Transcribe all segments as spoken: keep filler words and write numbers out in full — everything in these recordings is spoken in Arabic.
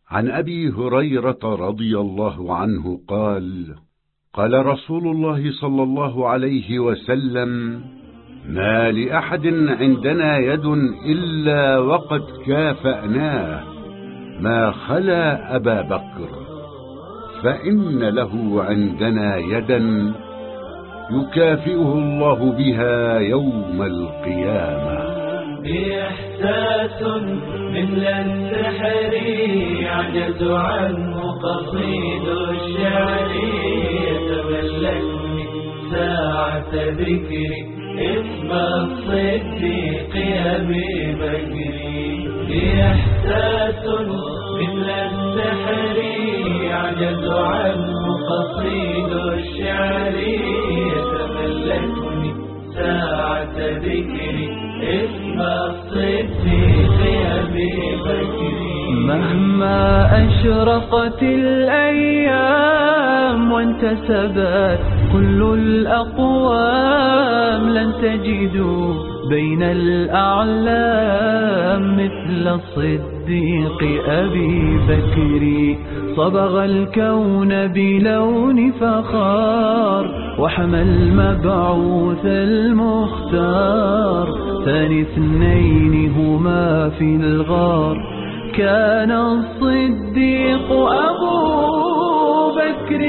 عن أبي هريرة رضي الله عنه قال: قال رسول الله صلى الله عليه وسلم: ما لأحد عندنا يد إلا وقد كافأناه ما خلا أبا بكر، فإن له عندنا يدا يكافئه الله بها يوم القيامة. إحساس مثل السحر يعجز عنه قصيد الشعر، يتملكني ساعة ذكري اسم الصديق أبي بكر. إحساس مثل السحر يعجز عنه قصيد الشعر، يتملكني ساعة ذكري اسم الصديق أبي بكر. مهما أشرقت الأيام وانتسبت كل الأقوام، لن تجدوا بين الأعلام مثل الصديق أبي بكر. صبغ الكون بلون فخار وحمى المبعوث المختار، ثاني اثنين هما في الغار كان الصديق أبو بكر.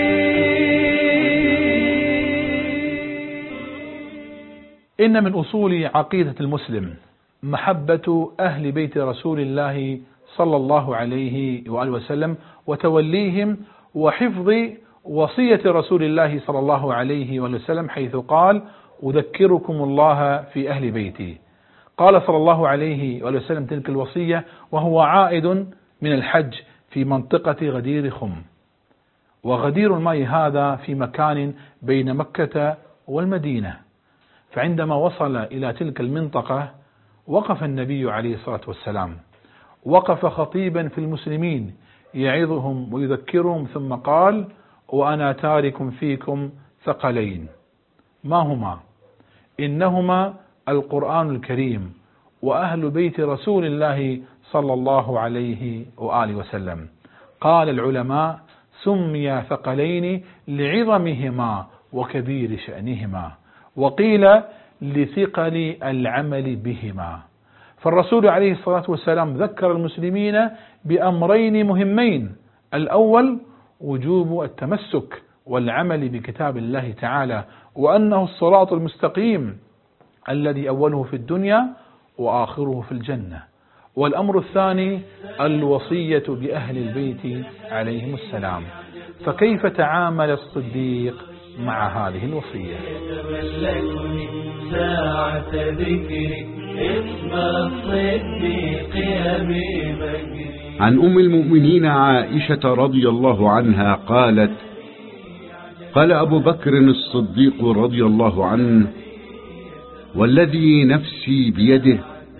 إن من أصول عقيدة المسلم محبة أهل بيت رسول الله صلى الله عليه وآله وسلم وتوليهم وحفظ وصية رسول الله صلى الله عليه وآله وسلم، حيث قال: أذكركم الله في أهل بيتي. قال صلى الله عليه وآله وسلم تلك الوصية وهو عائد من الحج في منطقة غدير خم، وغدير الماء هذا في مكان بين مكة والمدينة. فعندما وصل إلى تلك المنطقة وقف النبي عليه الصلاة والسلام، وقف خطيبا في المسلمين يعظهم ويذكرهم، ثم قال: وأنا تارك فيكم ثقلين، ما هما؟ إنهما القرآن الكريم وأهل بيت رسول الله صلى الله عليه وآله وسلم. قال العلماء: سمي ثقلين لعظمهما وكبير شأنهما، وقيل لثقل العمل بهما. فالرسول عليه الصلاة والسلام ذكر المسلمين بأمرين مهمين: الأول وجوب التمسك والعمل بكتاب الله تعالى، وأنه الصراط المستقيم الذي أوله في الدنيا وآخره في الجنة. والأمر الثاني الوصية بأهل البيت عليهم السلام. فكيف تعامل الصديق مع هذه الوصية؟ يتملكني ساعة ذكري اسم الصديق أبي بكر. عن أم المؤمنين عائشة رضي الله عنها قالت: قال أبو بكر الصديق رضي الله عنه: والذي نفسي بيده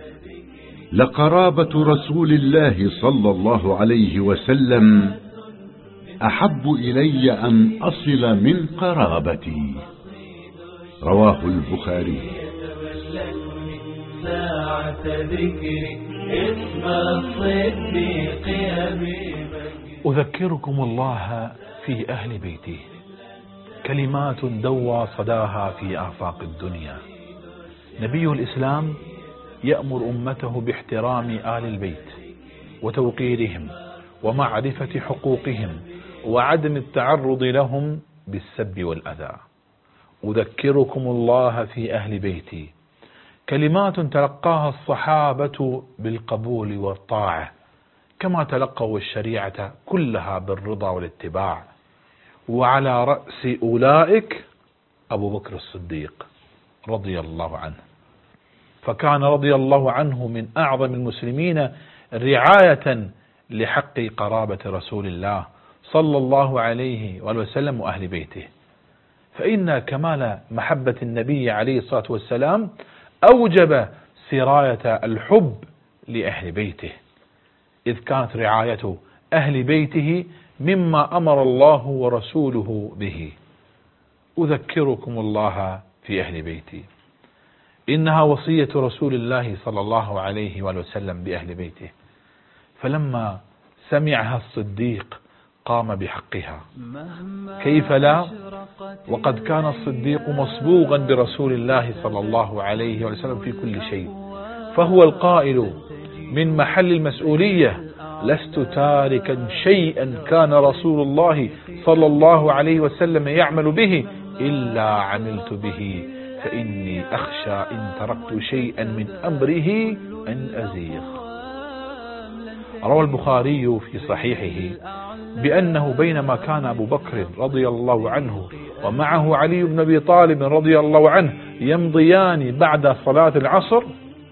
لقرابة رسول الله صلى الله عليه وسلم أحب إلي أن أصل من قرابتي. رواه البخاري. ساعة ذكري اسم الصديق أبي بكر. أذكركم الله في أهل بيتي، كلمات دوى صداها في آفاق الدنيا. نبي الإسلام يأمر أمته باحترام آل البيت وتوقيرهم ومعرفة حقوقهم وعدم التعرض لهم بالسب والأذى. أذكركم الله في أهل بيتي، كلمات تلقاها الصحابة بالقبول والطاعة، كما تلقوا الشريعة كلها بالرضا والاتباع. وعلى رأس أولئك أبو بكر الصديق رضي الله عنه، فكان رضي الله عنه من أعظم المسلمين رعاية لحق قرابة رسول الله صلى الله عليه وسلم وأهل بيته. فإن كمال محبة النبي عليه الصلاة والسلام أوجب سراية الحب لأهل بيته، إذ كانت رعاية أهل بيته مما أمر الله ورسوله به. أذكركم الله في أهل بيتي، إنها وصية رسول الله صلى الله عليه وسلم بأهل بيته. فلما سمعها الصديق قام بحقها، كيف لا؟ وقد كان الصديق مصبوغا برسول الله صلى الله عليه وسلم في كل شيء، فهو القائل من محل المسؤولية: لست تاركا شيئا كان رسول الله صلى الله عليه وسلم يعمل به إلا عملت به، فإني أخشى إن تركت شيئا من أمره أن أزيغ. روى البخاري في صحيحه بأنه بينما كان أبو بكر رضي الله عنه ومعه علي بن أبي طالب رضي الله عنه يمضيان بعد صلاة العصر،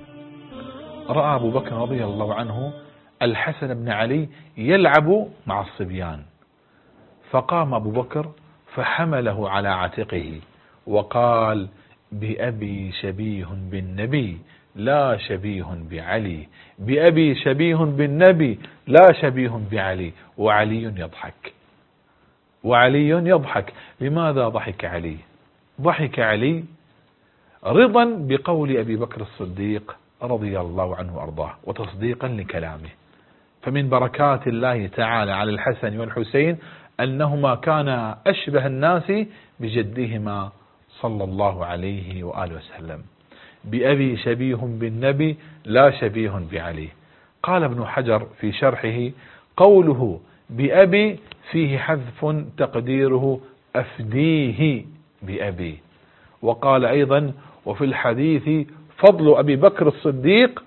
رأى أبو بكر رضي الله عنه الحسن بن علي يلعب مع الصبيان، فقام أبو بكر فحمله على عاتقه وقال: بأبي شبيه بالنبي لا شبيه بعلي، بأبي شبيه بالنبي لا شبيه بعلي. وعلي يضحك، وعلي يضحك. لماذا ضحك علي؟ ضحك علي رضا بقول أبي بكر الصديق رضي الله عنه وأرضاه وتصديقا لكلامه. فمن بركات الله تعالى على الحسن والحسين أنهما كانا أشبه الناس بجدهما صلى الله عليه وآله وسلم. بأبي شبيه بالنبي لا شبيه بعلي. قال ابن حجر في شرحه: قوله بأبي فيه حذف تقديره أفديه بأبي. وقال أيضا: وفي الحديث فضل أبي بكر الصديق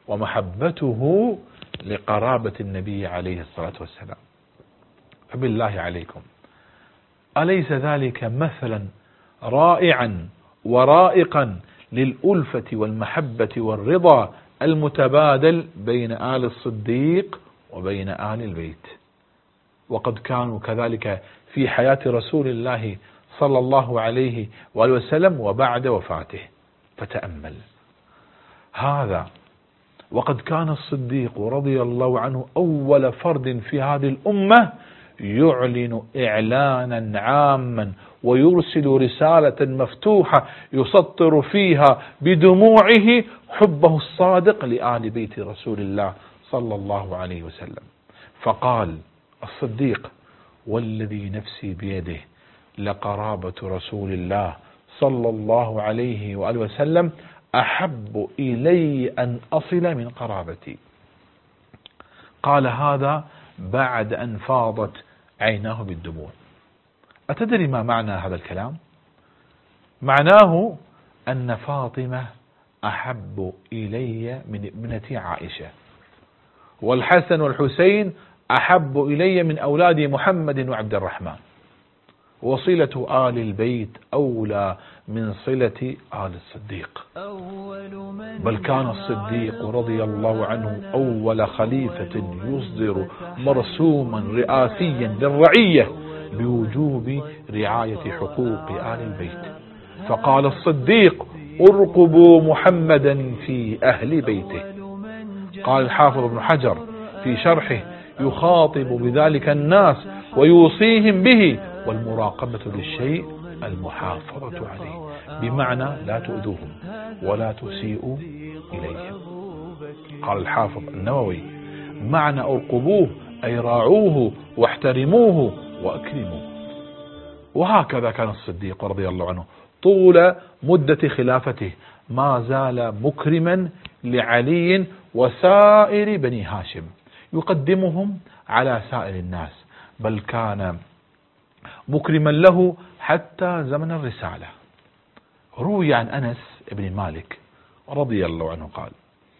ومحبته لقرابة النبي عليه الصلاة والسلام. فبالله عليكم، أليس ذلك مثلا رائعا ورائقا للألفة والمحبة والرضا المتبادل بين آل الصديق وبين آل البيت؟ وقد كانوا كذلك في حياة رسول الله صلى الله عليه وآله وسلم وبعد وفاته. فتأمل هذا، وقد كان الصديق رضي الله عنه أول فرد في هذه الأمة يعلن إعلانا عاما ويرسل رسالة مفتوحة يسطر فيها بدموعه حبه الصادق لآل بيت رسول الله صلى الله عليه وسلم. فقال الصديق: والذي نفسي بيده لقرابة رسول الله صلى الله عليه وآله وسلم أحب إلي أن أصل من قرابتي. قال هذا بعد أن فاضت عيناه بالدموع. أتدري ما معنى هذا الكلام؟ معناه أن فاطمة أحب إلي من ابنتي عائشة، والحسن والحسين أحب إلي من أولاد محمد وعبد الرحمن، وصلة آل البيت أولى من صلة آل الصديق. بل كان الصديق رضي الله عنه أول خليفة يصدر مرسوما رئاسيا للرعية بوجوب رعاية حقوق آل البيت. فقال الصديق: ارقبوا محمدا في أهل بيته. قال الحافظ ابن حجر في شرحه: يخاطب بذلك الناس ويوصيهم به، والمراقبة للشيء المحافظة عليه، بمعنى لا تؤذوهم ولا تسيئوا إليهم. قال الحافظ النووي: معنى ارقبوه أي راعوه واحترموه وأكرموه. وهكذا كان الصديق رضي الله عنه طول مدة خلافته ما زال مكرما لعلي وسائر بني هاشم، يقدمهم على سائر الناس، بل كان مكرما له حتى زمن الرسالة. روي عن أنس بن مالك رضي الله عنه قال: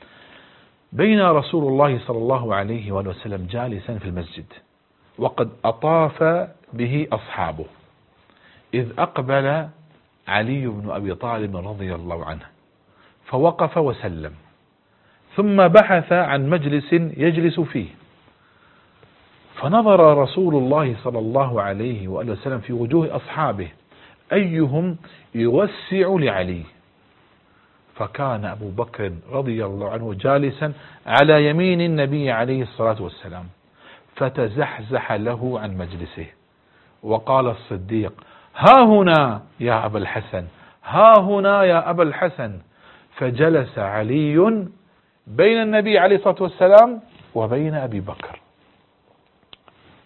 بين رسول الله صلى الله عليه وآله وسلم جالسا في المسجد وقد أطاف به أصحابه، إذ أقبل علي بن أبي طالب رضي الله عنه فوقف وسلم، ثم بحث عن مجلس يجلس فيه، فنظر رسول الله صلى الله عليه وآله وسلم في وجوه أصحابه أيهم يوسع لعلي، فكان أبو بكر رضي الله عنه جالسا على يمين النبي عليه الصلاة والسلام، فتزحزح له عن مجلسه، وقال الصديق: ها هنا يا أبا الحسن، ها هنا يا أبا الحسن. فجلس علي بين النبي عليه الصلاة والسلام وبين أبي بكر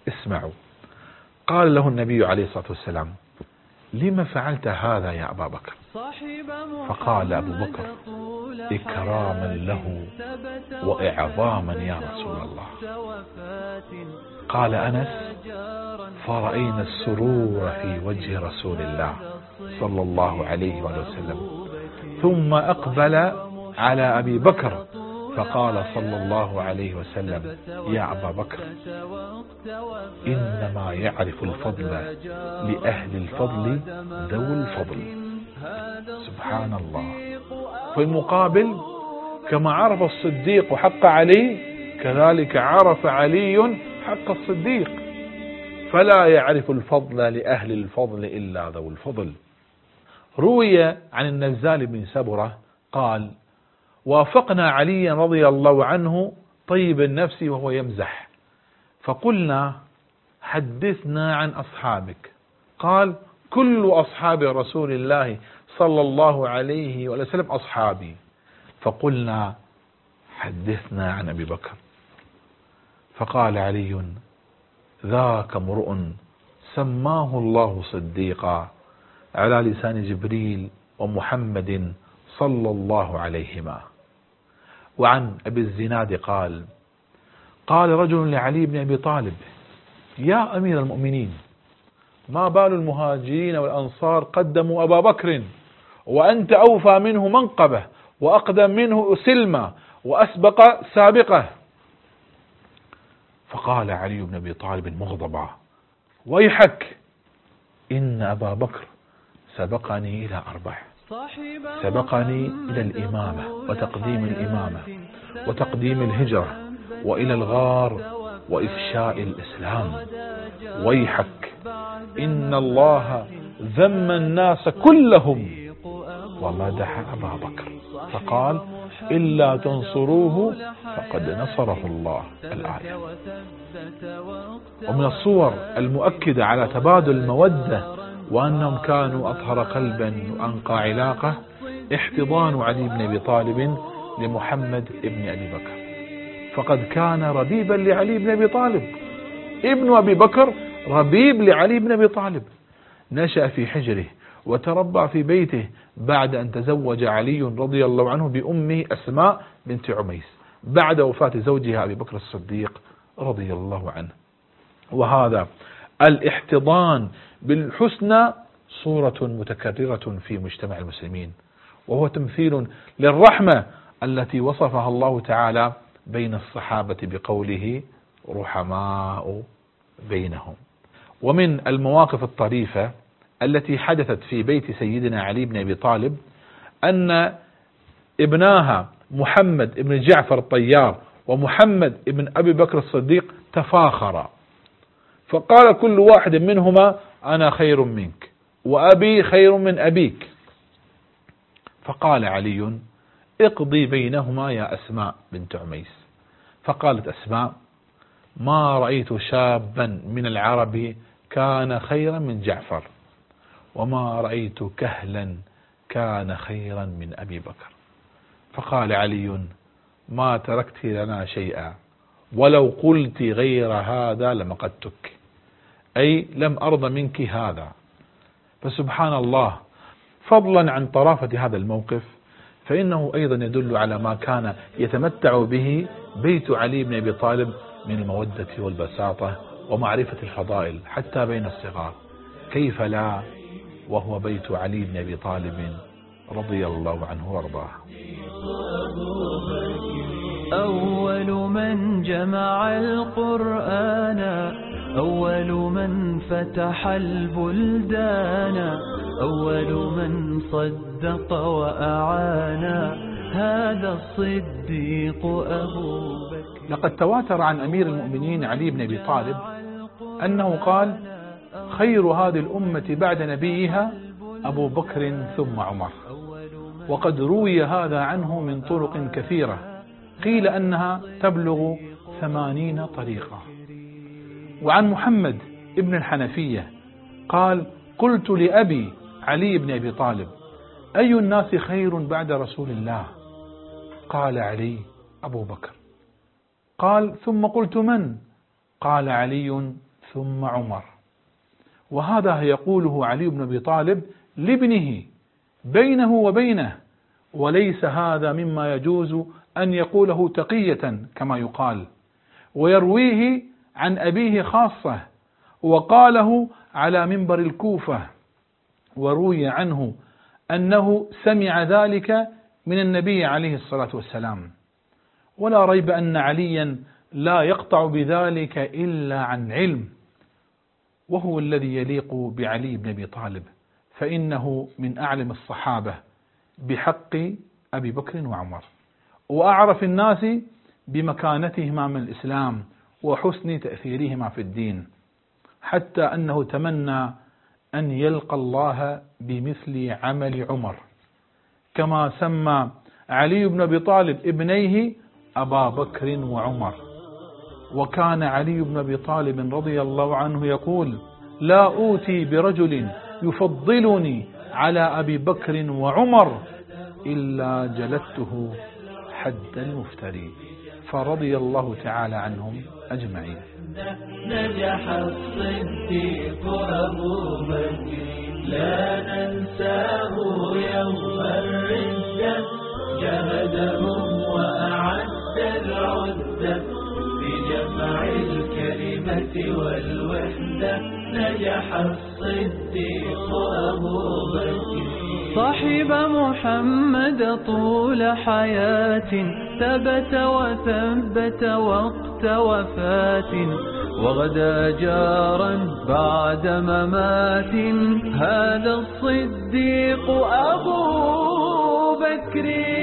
اسمعوا. قال له النبي عليه الصلاة والسلام: لما فعلت هذا يا أبا بكر؟ فقال أبو بكر: إكراما له وإعظاما يا رسول الله. قال أنس: فرأينا السرور في وجه رسول الله صلى الله عليه وسلم، ثم أقبل على أبي بكر فقال صلى الله عليه وسلم: يا أبا بكر، إنما يعرف الفضل لأهل الفضل ذو الفضل. سبحان الله. في المقابل كما عرف الصديق حق علي، كذلك عرف علي حق الصديق، فلا يعرف الفضل لأهل الفضل إلا ذو الفضل. روي عن النزال بن سبرة قال: وافقنا عليا رضي الله عنه طيب النفس وهو يمزح، فقلنا: حدثنا عن أصحابك. قال: كل أصحاب رسول الله صلى الله عليه وسلم أصحابي. فقلنا: حدثنا عن أبي بكر. فقال علي: ذاك امرؤ سماه الله صديقا على لسان جبريل ومحمد صلى الله عليهما. وعن أبي الزناد قال: قال رجل لعلي بن أبي طالب: يا أمير المؤمنين، ما بال المهاجرين والأنصار قدموا أبا بكر وأنت أوفى منه منقبة وأقدم منه سلمة وأسبق سابقه؟ فقال علي بن أبي طالب مغضبا: ويحك، إن أبا بكر سبقني إلى أربع: سبقني إلى الإمامة وتقديم الإمامة وتقديم الهجرة وإلى الغار وإفشاء الإسلام. ويحك، إن الله ذم الناس كلهم ومدح أبا بكر فقال: إلا تنصروه فقد نصره الله. الآية. ومن الصور المؤكدة على تبادل المودة وأنهم كانوا أطهر قلبا وأنقى علاقة احتضان علي بن أبي طالب لمحمد بن أبي بكر، فقد كان ربيبا لعلي بن أبي طالب. ابن أبي بكر ربيب لعلي بن أبي طالب، نشأ في حجره وتربى في بيته بعد أن تزوج علي رضي الله عنه بأمه أسماء بنت عميس بعد وفاة زوجها أبي بكر الصديق رضي الله عنه. وهذا الاحتضان بالحسنى صورة متكررة في مجتمع المسلمين، وهو تمثيل للرحمة التي وصفها الله تعالى بين الصحابة بقوله: رحماء بينهم. ومن المواقف الطريفة التي حدثت في بيت سيدنا علي بن أبي طالب أن ابناها محمد بن جعفر الطيار ومحمد بن أبي بكر الصديق تفاخرا، فقال كل واحد منهما: أنا خير منك وأبي خير من أبيك. فقال علي: اقضي بينهما يا أسماء بنت عميس. فقالت أسماء: ما رأيت شابا من العرب كان خيرا من جعفر، وما رأيت كهلا كان خيرا من أبي بكر. فقال علي: ما تركت لنا شيئا، ولو قلت غير هذا لمقتك، أي لم أرض منك هذا. فسبحان الله، فضلا عن طرافة هذا الموقف، فإنه أيضا يدل على ما كان يتمتع به بيت علي بن أبي طالب من المودة والبساطة ومعرفة الفضائل حتى بين الصغار. كيف لا وهو بيت علي بن أبي طالب رضي الله عنه وارضاه. أول من جمع القرآن، أول من فتح البلدان، أول من صدق وأعان، هذا الصديق أبو بكر. لقد تواتر عن أمير المؤمنين علي بن أبي طالب أنه قال: خير هذه الأمة بعد نبيها أبو بكر ثم عمر. وقد روي هذا عنه من طرق كثيرة، قيل أنها تبلغ ثمانين طريقة. وعن محمد ابن الحنفية قال: قلت لأبي علي بن أبي طالب: أي الناس خير بعد رسول الله؟ قال علي: أبو بكر. قال: ثم قلت من؟ قال علي: ثم عمر. وهذا يقوله علي بن أبي طالب لابنه بينه وبينه، وليس هذا مما يجوز أن يقوله تقية كما يقال، ويرويه عن أبيه خاصة، وقاله على منبر الكوفة، وروي عنه أنه سمع ذلك من النبي عليه الصلاة والسلام. ولا ريب أن عليا لا يقطع بذلك إلا عن علم، وهو الذي يليق بعلي بن أبي طالب، فإنه من أعلم الصحابة بحق أبي بكر وعمر، وأعرف الناس بمكانتهما من الإسلام وحسن تأثيرهما في الدين، حتى أنه تمنى أن يلقى الله بمثل عمل عمر، كما سمى علي بن أبي طالب ابنيه أبا بكر وعمر. وكان علي بن أبي طالب رضي الله عنه يقول: لا أوتي برجل يفضلني على أبي بكر وعمر إلا جلدته حد المفتري. فرضي الله تعالى عنهم أجمعين. نجح الصديق أبو بكر لا ننساه يوم الردة، جهدهم وأعد العدة بجمع الكلمة والوحدة. نجح الصديق أبو بكر صاحب محمد طول حياة، ثبت وثبت وقت وفاة، وغدا جارا بعد ممات. هذا الصديق أبو بكر.